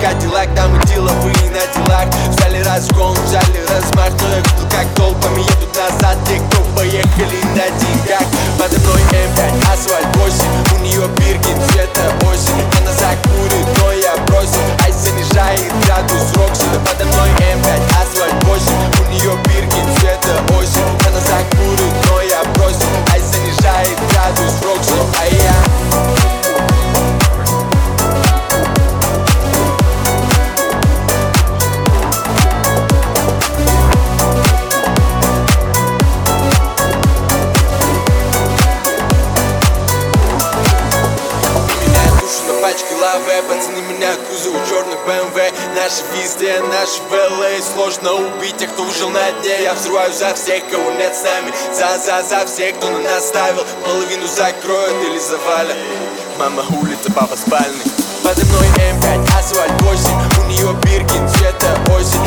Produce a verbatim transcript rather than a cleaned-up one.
Кадиллак, да мы деловые на делах. Взяли разгон, взяли размах, но я видел, как толпами едут назад те, кто поехали на деньгах. Подо мной эм пять, асфальт восемь, у нее Биркин цвета осень. Она закурит, но я бросил, ай занижает градус Рокси. Да подо мной эм пять, асфальт восемь, у нее Биркин цвета осень. Она закурит, но я бросил, ай занижает градус Рокси. А я пачкой лавы, пацаны меня кузов черных бэ эм вэ. Наши везде, наши в эл эй. Сложно убить тех, кто выжил на дне. Я взрываю за всех, кого нет с нами. За-за-за всех, кто на нас ставил. Половину закроют или завалят. Мама улица, папа спальный. Подо мной эм пять, асфальт восемь, у нее Биркин цвета осень.